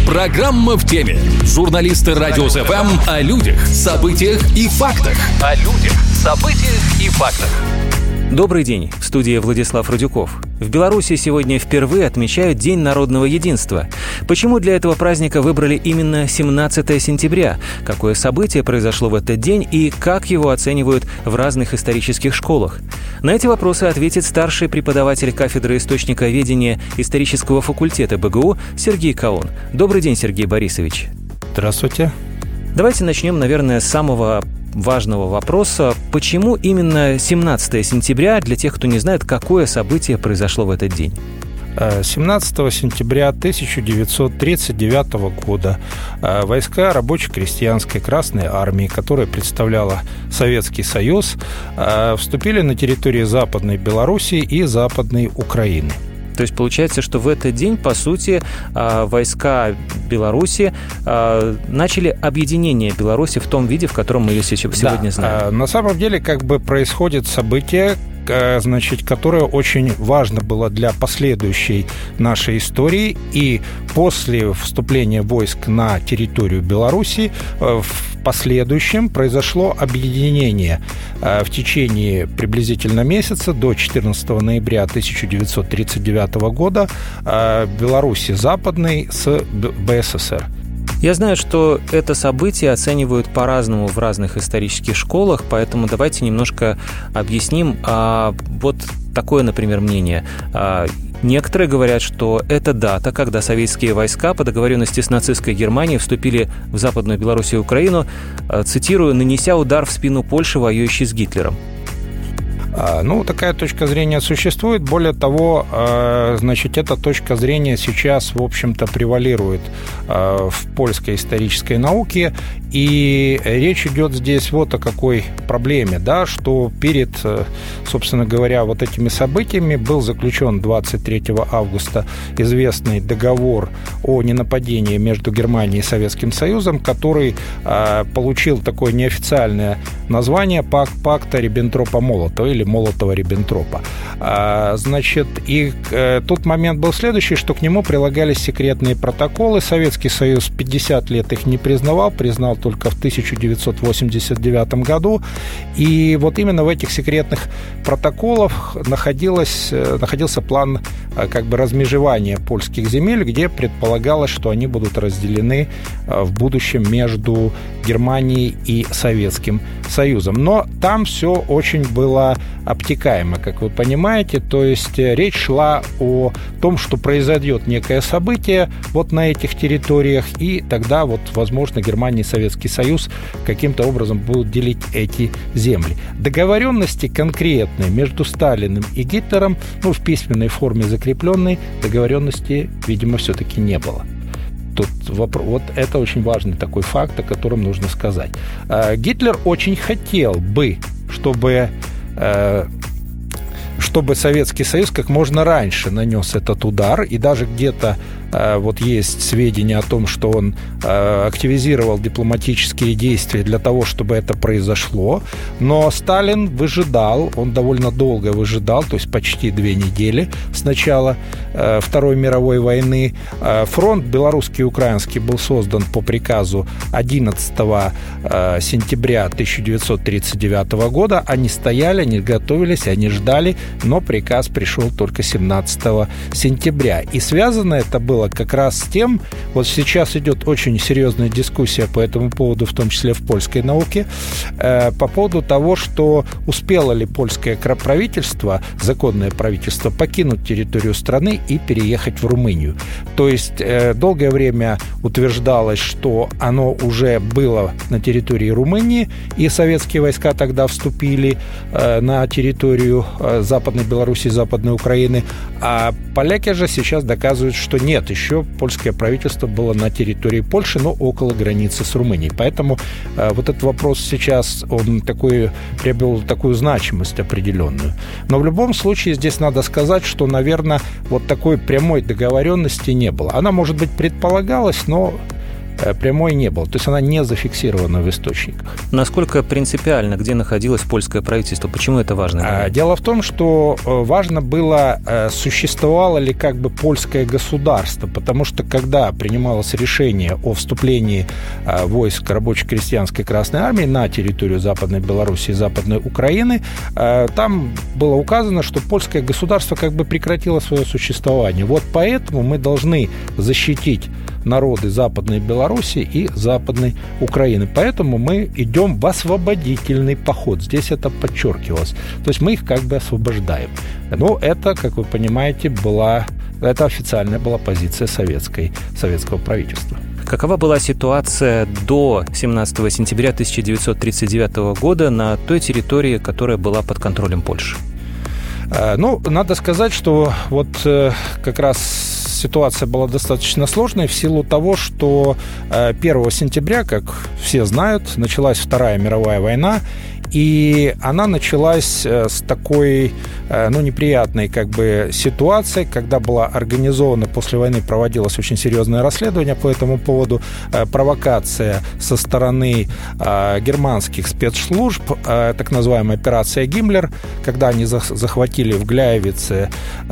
Программа в теме. Журналисты Радио ЗФМ о людях, событиях и фактах. Добрый день. В студии Владислав Радюков. В Беларуси сегодня впервые отмечают День народного единства. Почему для этого праздника выбрали именно 17 сентября? Какое событие произошло в этот день и как его оценивают в разных исторических школах? На эти вопросы ответит старший преподаватель кафедры источниковедения исторического факультета БГУ Сергей Каон. Добрый день, Сергей Борисович. Здравствуйте. Давайте начнем, наверное, с самого важного вопроса. Почему именно 17 сентября, для тех, кто не знает, какое событие произошло в этот день? 17 сентября 1939 года войска рабоче-крестьянской Красной Армии, которая представляла Советский Союз, вступили на территорию Западной Белоруссии и Западной Украины. То есть получается, что в этот день, по сути, войска Беларуси начали объединение Беларуси в том виде, в котором мы ее сегодня знаем. На самом деле, происходит событие, которое очень важно было для последующей нашей истории. И после вступления войск на территорию Беларуси в последующем произошло объединение в течение приблизительно месяца до 14 ноября 1939 года Беларуси Западной с БССР. Я знаю, что это событие оценивают по-разному в разных исторических школах, поэтому давайте немножко объясним. Вот такое, например, мнение. Некоторые говорят, что это дата, когда советские войска по договоренности с нацистской Германией вступили в Западную Белоруссию и Украину, цитирую, «нанеся удар в спину Польши, воюющей с Гитлером». Такая точка зрения существует. Более того, эта точка зрения сейчас, в общем-то, превалирует в польской исторической науке. И речь идет здесь вот о какой проблеме, что перед, собственно говоря, вот этими событиями был заключен 23 августа известный договор о ненападении между Германией и Советским Союзом, который получил такое неофициальное название «Пакта Риббентропа-Молотова» или Молотова-Риббентропа. И тот момент был следующий, что к нему прилагались секретные протоколы. Советский Союз 50 лет их не признал только в 1989 году. И вот именно в этих секретных протоколах находился план размежевания польских земель, где предполагалось, что они будут разделены в будущем между Германией и Советским Союзом. Но там все очень было обтекаемо, как вы понимаете. То есть речь шла о том, что произойдет некое событие вот на этих территориях, и тогда, возможно, Германия и Советский Союз каким-то образом будут делить эти земли. Договоренности конкретной между Сталиным и Гитлером, в письменной форме закрепленной, договоренности, видимо, все-таки не было. Тут вот это очень важный такой факт, о котором нужно сказать. Гитлер очень хотел бы, чтобы Советский Союз как можно раньше нанес этот удар, и даже где-то есть сведения о том, что он активизировал дипломатические действия для того, чтобы это произошло. Но Сталин выжидал, он довольно долго выжидал, то есть почти 2 недели с начала Второй мировой войны. Фронт белорусский и украинский был создан по приказу 11 сентября 1939 года. Они стояли, они готовились, они ждали, но приказ пришел только 17 сентября. И связано это было как раз с тем, сейчас идет очень серьезная дискуссия по этому поводу, в том числе в польской науке, по поводу того, что успело ли польское правительство, законное правительство, покинуть территорию страны и переехать в Румынию. То есть долгое время утверждалось, что оно уже было на территории Румынии, и советские войска тогда вступили на территорию Западной Белоруссии, Западной Украины, а поляки же сейчас доказывают, что нет, еще польское правительство было на территории Польши, но около границы с Румынией. Поэтому вот этот вопрос сейчас, он приобрел такую значимость определенную. Но в любом случае здесь надо сказать, что, наверное, вот такой прямой договоренности не было. Она, может быть, предполагалась, но прямой не было. То есть она не зафиксирована в источниках. Насколько принципиально, где находилось польское правительство? Почему это важно? Дело в том, что важно было, существовало ли как бы польское государство, потому что когда принималось решение о вступлении войск рабоче-крестьянской Красной Армии на территорию Западной Белоруссии и Западной Украины, там было указано, что польское государство как бы прекратило свое существование. Вот поэтому мы должны защитить народы Западной Белоруссии и Западной Украины. Поэтому мы идем в освободительный поход. Здесь это подчеркивалось. То есть мы их как бы освобождаем. Но это, как вы понимаете, это официальная была позиция советского правительства. Какова была ситуация до 17 сентября 1939 года на той территории, которая была под контролем Польши? Надо сказать, что вот как раз ситуация была достаточно сложной в силу того, что 1 сентября, как все знают, началась Вторая мировая война, и она началась с такой, неприятной как бы ситуации, когда была организована, после войны проводилось очень серьезное расследование по этому поводу, провокация со стороны германских спецслужб, так называемая операция «Гиммлер», когда они захватили в Гляевице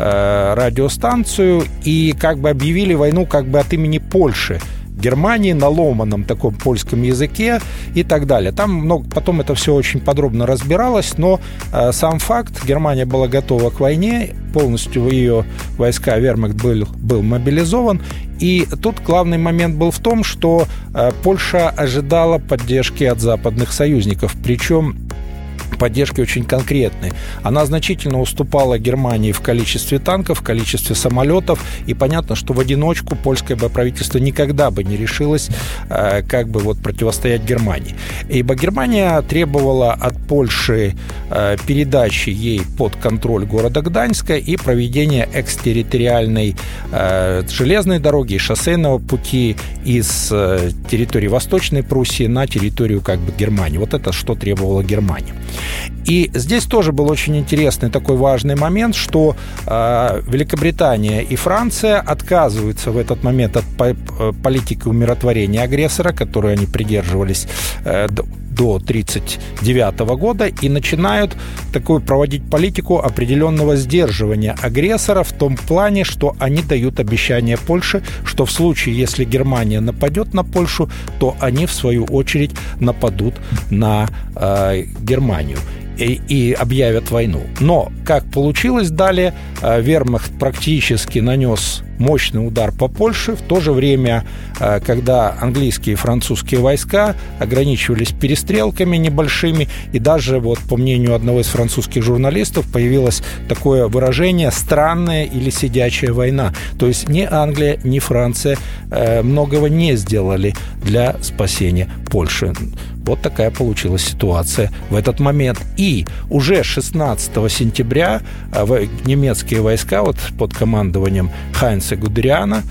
радиостанцию и как бы объявили войну как бы от имени Польши Германии на ломаном таком польском языке и так далее. Там потом это все очень подробно разбиралось, но сам факт, Германия была готова к войне, полностью ее войска, вермахт был мобилизован, и тут главный момент был в том, что Польша ожидала поддержки от западных союзников, причем поддержки очень конкретной. Она значительно уступала Германии в количестве танков, в количестве самолетов, и понятно, что в одиночку польское правительство никогда бы не решилось противостоять Германии. Ибо Германия требовала от Польши передачи ей под контроль города Гданьска и проведения экстерриториальной железной дороги и шоссейного пути из территории Восточной Пруссии на территорию Германии. Вот это что требовала Германия. И здесь тоже был очень интересный такой важный момент, что Великобритания и Франция отказываются в этот момент от политики умиротворения агрессора, которой они придерживались до 1939 года, и начинают такую проводить политику определенного сдерживания агрессора в том плане, что они дают обещание Польше, что в случае, если Германия нападет на Польшу, то они, в свою очередь, нападут на Германию и объявят войну. Но, как получилось далее, вермахт практически нанес мощный удар по Польше, в то же время, когда английские и французские войска ограничивались перестрелками небольшими, и даже, по мнению одного из французских журналистов, появилось такое выражение «странная или сидячая война». То есть ни Англия, ни Франция многого не сделали для спасения Польши. Вот такая получилась ситуация в этот момент. И уже 16 сентября немецкие войска под командованием Хайнца Гудериана,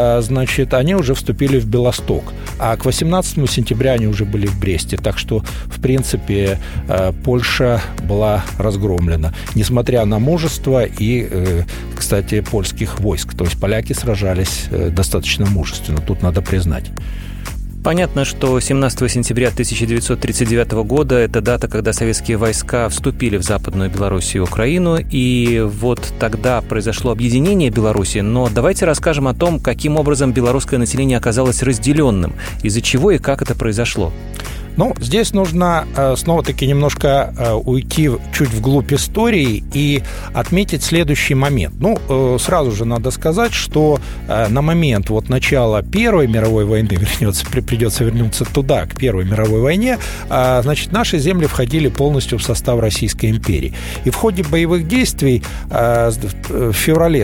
они уже вступили в Белосток. А к 18 сентября они уже были в Бресте. Так что, в принципе, Польша была разгромлена, несмотря на мужество и, кстати, польских войск. То есть поляки сражались достаточно мужественно, тут надо признать. Понятно, что 17 сентября 1939 года – это дата, когда советские войска вступили в Западную Белоруссию и Украину, и вот тогда произошло объединение Беларуси. Но давайте расскажем о том, каким образом белорусское население оказалось разделенным, из-за чего и как это произошло. Здесь нужно снова-таки немножко уйти чуть вглубь истории и отметить следующий момент. Сразу же надо сказать, что на момент начала Первой мировой войны, придется вернуться туда, к Первой мировой войне, наши земли входили полностью в состав Российской империи. И в ходе боевых действий в феврале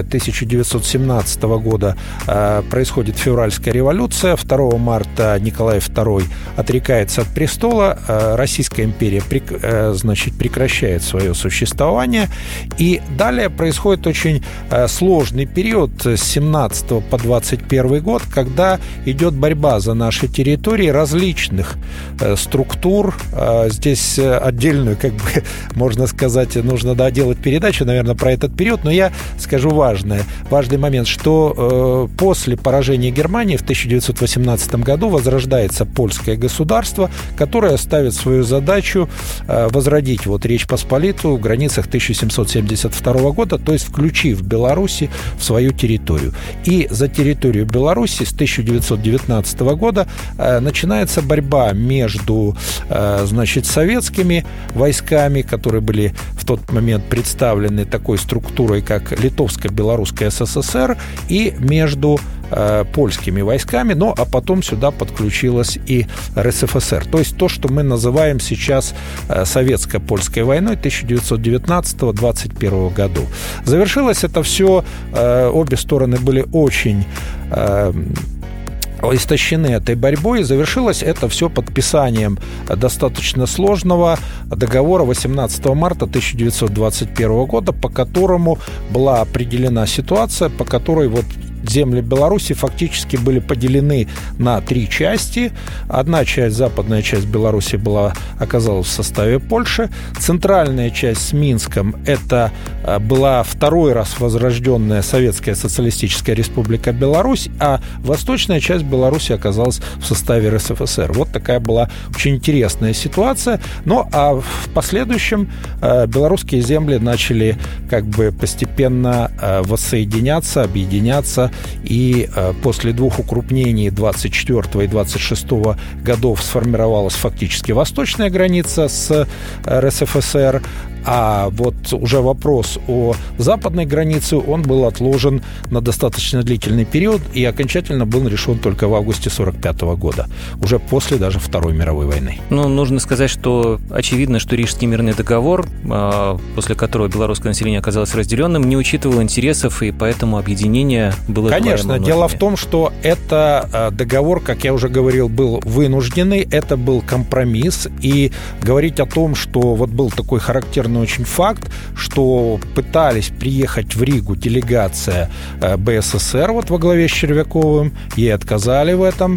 1917 года происходит февральская революция. 2 марта Николай II отрекается от престола, Российская империя, значит, прекращает свое существование. И далее происходит очень сложный период с 17 по 21 год, когда идет борьба за наши территории различных структур. Здесь отдельную, как бы, можно сказать, нужно доделать передачу, наверное, про этот период, но я скажу важный момент, что после поражения Германии в 1918 году возрождается польское государство, которое ставит свою задачу возродить вот Речь Посполитую в границах 1772 года, то есть включив Беларусь в свою территорию. И за территорию Беларуси с 1919 года начинается борьба между, значит, советскими войсками, которые были в тот момент представлены такой структурой, как Литовско-Белорусская СССР, и между польскими войсками, ну, а потом сюда подключилась и РСФСР. То есть то, что мы называем сейчас Советско-польской войной 1919-21 году. Завершилось это все, обе стороны были очень истощены этой борьбой, и завершилось это все подписанием достаточно сложного договора 18 марта 1921 года, по которому была определена ситуация, по которой вот земли Беларуси фактически были поделены на 3 части. Одна часть, западная часть Беларуси, оказалась в составе Польши. Центральная часть с Минском – это была второй раз возрожденная Советская Социалистическая Республика Беларусь, а восточная часть Беларуси оказалась в составе РСФСР. Вот такая была очень интересная ситуация. Ну, а в последующем белорусские земли начали как бы постепенно воссоединяться, объединяться. И после 2 укрупнений 24 и 26 годов сформировалась фактически восточная граница с РСФСР. А вот уже вопрос о западной границе, он был отложен на достаточно длительный период и окончательно был решен только в августе 1945 года, уже после даже Второй мировой войны. Ну, нужно сказать, что очевидно, что Рижский мирный договор, после которого белорусское население оказалось разделенным, не учитывал интересов, и поэтому объединение было... Конечно, дело в том, что это договор, как я уже говорил, был вынужденный, это был компромисс, и говорить о том, что вот был такой характерный очень факт, что пытались приехать в Ригу делегация БССР вот во главе с Червяковым, ей отказали в этом.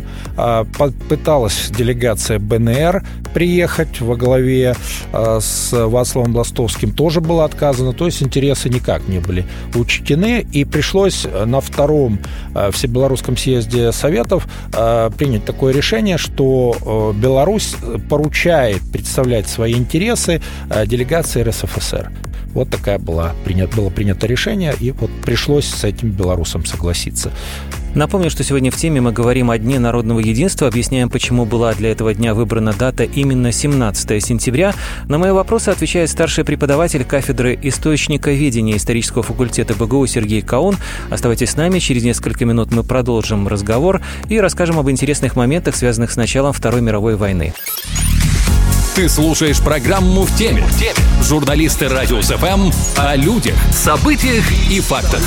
Пыталась делегация БНР приехать во главе с Вацлавом Бластовским, тоже было отказано, то есть интересы никак не были учтены, и пришлось на втором Всебелорусском съезде Советов принять такое решение, что Беларусь поручает представлять свои интересы делегации РСФСР. Вот такое было принято решение, и вот пришлось с этим белорусам согласиться. Напомню, что сегодня в теме мы говорим о Дне народного единства, объясняем, почему была для этого дня выбрана дата именно 17 сентября. На мои вопросы отвечает старший преподаватель кафедры источниковедения исторического факультета БГУ Сергей Каун. Оставайтесь с нами, через несколько минут мы продолжим разговор и расскажем об интересных моментах, связанных с началом Второй мировой войны. Ты слушаешь программу «В теме». Журналисты Радио СФМ о людях, событиях и фактах.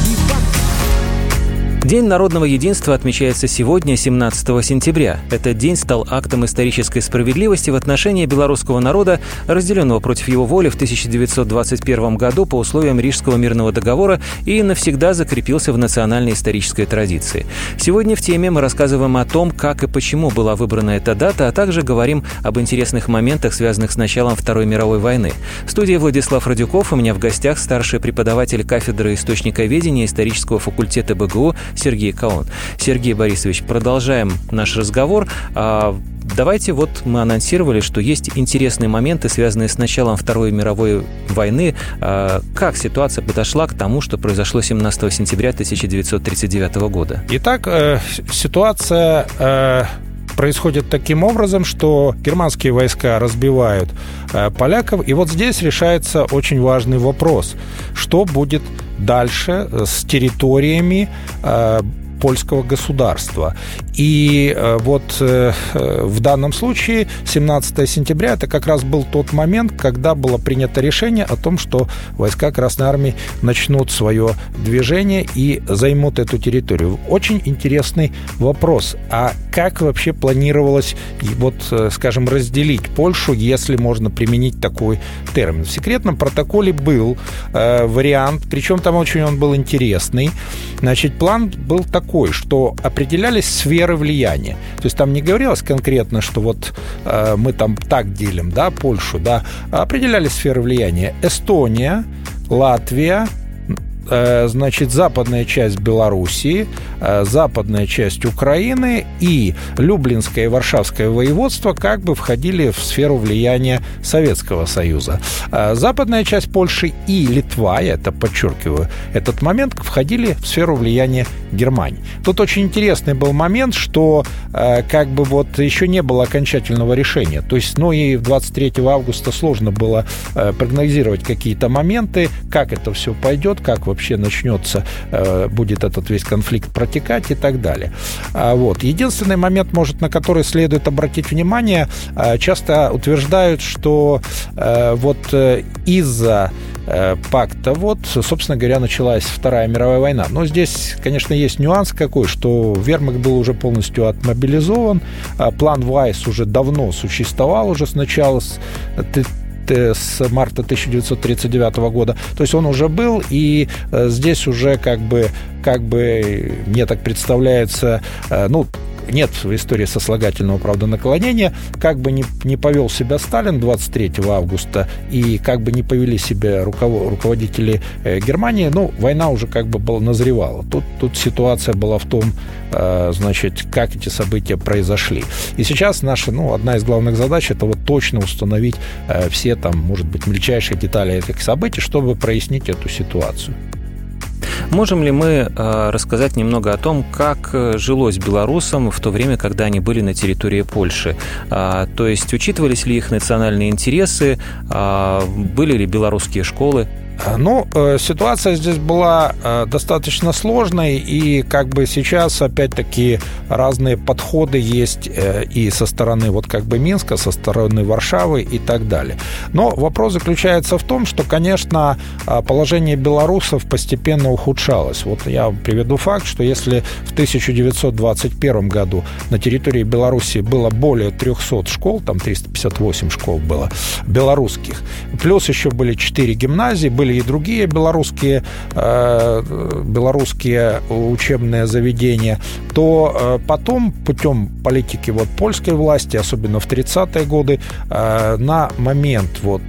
День народного единства отмечается сегодня, 17 сентября. Этот день стал актом исторической справедливости в отношении белорусского народа, разделенного против его воли в 1921 году по условиям Рижского мирного договора, и навсегда закрепился в национальной исторической традиции. Сегодня в теме мы рассказываем о том, как и почему была выбрана эта дата, а также говорим об интересных моментах, связанных с началом Второй мировой войны. В студии Владислав Радюков, у меня в гостях старший преподаватель кафедры источниковедения исторического факультета БГУ Сергей Каун. Сергей Борисович, продолжаем наш разговор. Давайте, вот мы анонсировали, что есть интересные моменты, связанные с началом Второй мировой войны. Как ситуация подошла к тому, что произошло 17 сентября 1939 года? Итак, ситуация происходит таким образом, что германские войска разбивают поляков, и вот здесь решается очень важный вопрос. Что будет дальше с территориями польского государства. И вот в данном случае 17 сентября это как раз был тот момент, когда было принято решение о том, что войска Красной Армии начнут свое движение и займут эту территорию. Очень интересный вопрос. А как вообще планировалось, вот, скажем, разделить Польшу, если можно применить такой термин? В секретном протоколе был вариант, причем там очень он был интересный. Значит, план был такой, что определялись сферы влияния. То есть там не говорилось конкретно, что вот мы там так делим, да, Польшу, да, а определялись сферы влияния. Эстония, Латвия, значит, западная часть Белоруссии, западная часть Украины и Люблинское и Варшавское воеводство как бы входили в сферу влияния Советского Союза. Западная часть Польши и Литва, я это подчеркиваю, этот момент входили в сферу влияния Германии. Тут очень интересный был момент, что как бы вот еще не было окончательного решения. То есть, ну и 23 августа сложно было прогнозировать какие-то моменты, как это все пойдет, как вообще начнется, будет этот весь конфликт протекать и так далее. Вот. Единственный момент, может, на который следует обратить внимание, часто утверждают, что вот из-за пакта, вот, собственно говоря, началась Вторая мировая война. Но здесь, конечно, есть нюанс какой, что вермахт был уже полностью отмобилизован, план Вайс уже давно существовал, уже с начала, с марта 1939 года. То есть он уже был, и здесь уже как бы мне так представляется, ну, нет в истории сослагательного, правда, наклонения, как бы не повел себя Сталин 23 августа и как бы не повели себя руководители Германии, ну, война уже как бы назревала. Тут ситуация была в том, значит, как эти события произошли. И сейчас наша, ну, одна из главных задач – это вот точно установить все там, может быть, мельчайшие детали этих событий, чтобы прояснить эту ситуацию. Можем ли мы рассказать немного о том, как жилось белорусам в то время, когда они были на территории Польши? То есть учитывались ли их национальные интересы, были ли белорусские школы? Ну, ситуация здесь была достаточно сложной, и как бы сейчас, опять-таки, разные подходы есть и со стороны вот как бы Минска, со стороны Варшавы и так далее. Но вопрос заключается в том, что, конечно, положение белорусов постепенно ухудшалось. Вот я приведу факт, что если в 1921 году на территории Белоруссии было более 300 школ, там 358 школ было белорусских, плюс еще были 4 гимназии, были и другие белорусские учебные заведения, то потом путем политики вот польской власти, особенно в 30-е годы, на момент вот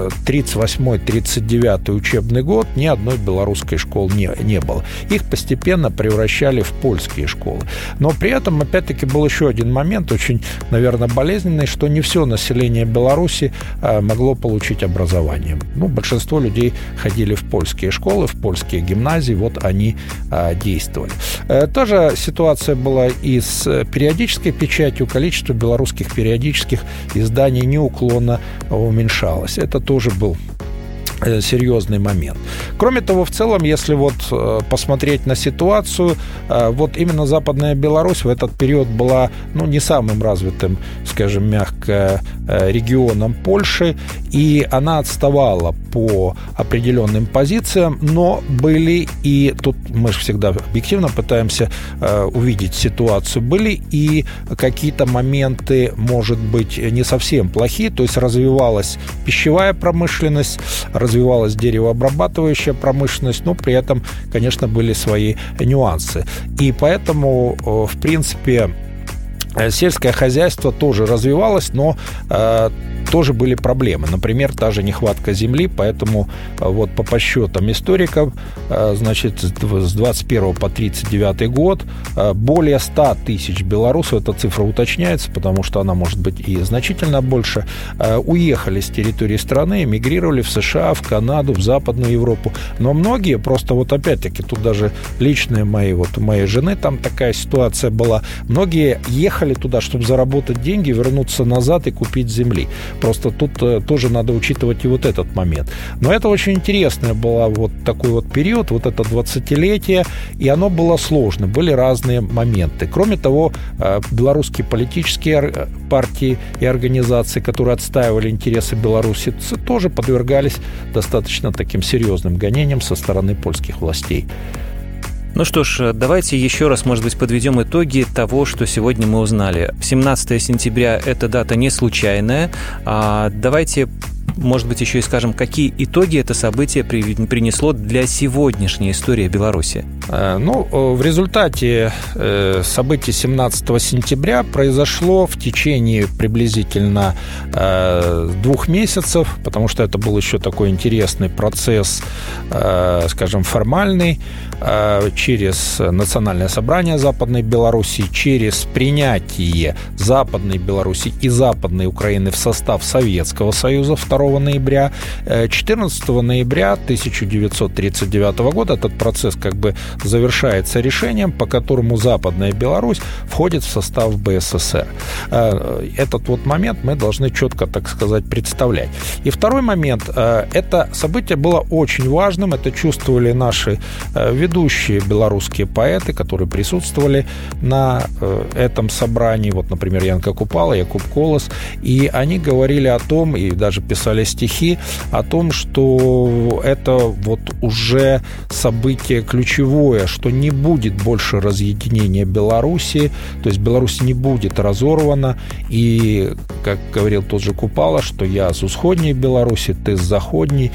38-39 учебный год ни одной белорусской школы не было. Их постепенно превращали в польские школы. Но при этом, опять-таки, был еще один момент, очень, наверное, болезненный, что не все население Беларуси могло получить образование. Ну, большинство людей ходили в польские школы, в польские гимназии, вот они действовали. Та же ситуация была и с периодической печатью. Количество белорусских периодических изданий неуклонно уменьшалось. Это тоже был серьезный момент. Кроме того, в целом, если вот посмотреть на ситуацию, вот именно Западная Беларусь в этот период была, ну, не самым развитым, скажем, мягко, регионом Польши, и она отставала по определенным позициям, но были и, тут мы же всегда объективно пытаемся увидеть ситуацию, были и какие-то моменты, может быть, не совсем плохие, то есть развивалась пищевая промышленность, развивалась деревообрабатывающая промышленность, но при этом, конечно, были свои нюансы. И поэтому, в принципе, сельское хозяйство тоже развивалось, но тоже были проблемы. Например, та же нехватка земли, поэтому вот по подсчетам историков, значит, с 21 по 39 год более 100 тысяч белорусов, эта цифра уточняется, потому что она может быть и значительно больше, уехали с территории страны, эмигрировали в США, в Канаду, в Западную Европу. Но многие, просто вот опять-таки, тут даже личные мои, вот у моей жены там такая ситуация была, многие ехали поехали туда, чтобы заработать деньги, вернуться назад и купить земли. Просто тут тоже надо учитывать и вот этот момент. Но это очень интересный был вот такой вот период, вот это 20-летие, и оно было сложно, были разные моменты. Кроме того, белорусские политические партии и организации, которые отстаивали интересы Беларуси, тоже подвергались достаточно таким серьезным гонениям со стороны польских властей. Ну что ж, давайте еще раз, может быть, подведем итоги того, что сегодня мы узнали. 17 сентября – это дата не случайная. Давайте, может быть, еще и скажем, какие итоги это событие принесло для сегодняшней истории Беларуси. В результате событий 17 сентября произошло в течение приблизительно 2 месяцев, потому что это был еще такой интересный процесс, скажем, формальный, через Национальное собрание Западной Беларуси, через принятие Западной Беларуси и Западной Украины в состав Советского Союза 2 ноября. 14 ноября 1939 года этот процесс как бы завершается решением, по которому Западная Беларусь входит в состав БССР. Этот вот момент мы должны четко, так сказать, представлять. И второй момент. Это событие было очень важным. Это чувствовали наши ведущие белорусские поэты, которые присутствовали на этом собрании. Вот, например, Янка Купала, Якуб Колос. И они говорили о том, и даже писали стихи, о том, что это вот уже событие ключевое, что не будет больше разъединения Беларуси, то есть Беларусь не будет разорвана, и, как говорил тот же Купала, что я с усходней Беларуси, ты с заходней,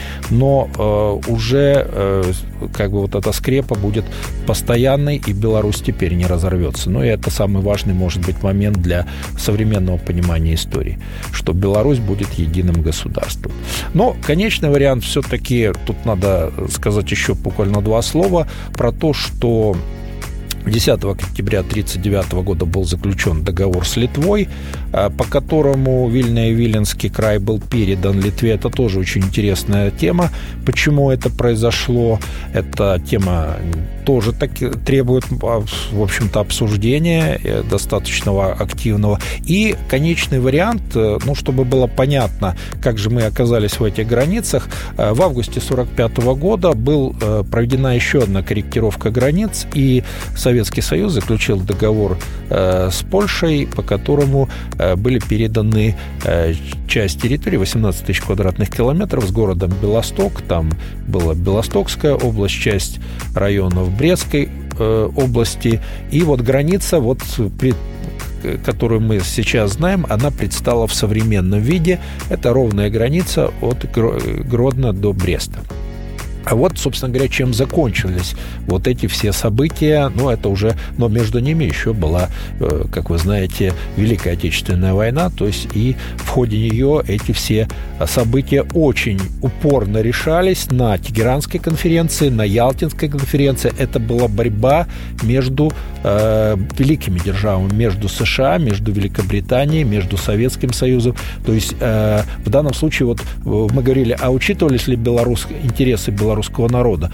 но уже как бы вот эта скрепа будет постоянной, и Беларусь теперь не разорвется. Ну и это самый важный, может быть, момент для современного понимания истории, что Беларусь будет единым государством. Но конечный вариант все-таки, тут надо сказать еще буквально 2 слова про то, что 10 октября 1939 года был заключен договор с Литвой, по которому Вильно и Виленский край был передан Литве. Это тоже очень интересная тема. Почему это произошло? Эта тема тоже требует, в общем-то, обсуждения достаточно активного. И конечный вариант, чтобы было понятно, как же мы оказались в этих границах, в августе 1945 года была проведена еще одна корректировка границ, и Советский Союз заключил договор с Польшей, по которому были переданы часть территории, 18 тысяч квадратных километров, с городом Белосток. Там была Белостокская область, часть районов Брестской области. И вот граница, которую мы сейчас знаем, она предстала в современном виде. Это ровная граница от Гродно до Бреста. А вот, собственно говоря, чем закончились вот эти все события. Но между ними еще была, как вы знаете, Великая Отечественная война, то есть и в ходе нее эти все события очень упорно решались на Тегеранской конференции, на Ялтинской конференции. Это была борьба между великими державами, между США, между Великобританией, между Советским Союзом. То есть в данном случае мы говорили, а учитывались ли интересы белорусского народа?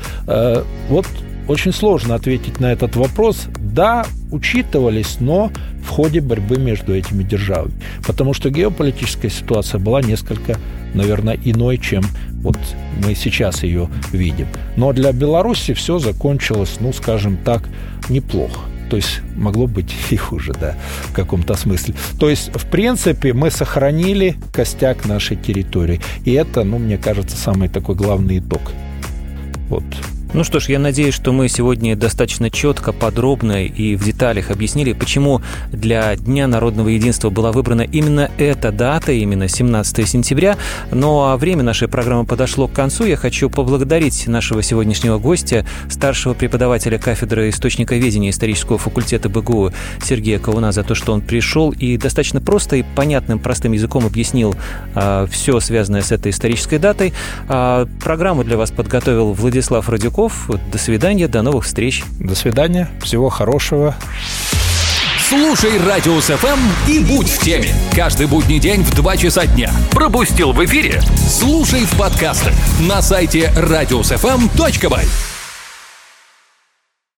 Очень сложно ответить на этот вопрос. Да, учитывались, но в ходе борьбы между этими державами. Потому что геополитическая ситуация была несколько, наверное, иной, чем мы сейчас ее видим. Но для Беларуси все закончилось, скажем так, неплохо. То есть могло быть и хуже, да, в каком-то смысле. То есть, в принципе, мы сохранили костяк нашей территории. И это, мне кажется, самый такой главный итог. Ну что ж, я надеюсь, что мы сегодня достаточно четко, подробно и в деталях объяснили, почему для Дня народного единства была выбрана именно эта дата, именно 17 сентября. Ну а время нашей программы подошло к концу. Я хочу поблагодарить нашего сегодняшнего гостя, старшего преподавателя кафедры источниковедения исторического факультета БГУ Сергея Ковуна, за то, что он пришел и достаточно просто и понятным, простым языком объяснил все, связанное с этой исторической датой. Программу для вас подготовил Владислав Радюков. До свидания, до новых встреч. До свидания, всего хорошего. Слушай Радиус ФМ и будь в теме. Каждый будний день в 2 часа дня. Пропустил в эфире? Слушай в подкастах на сайте radiusfm.by.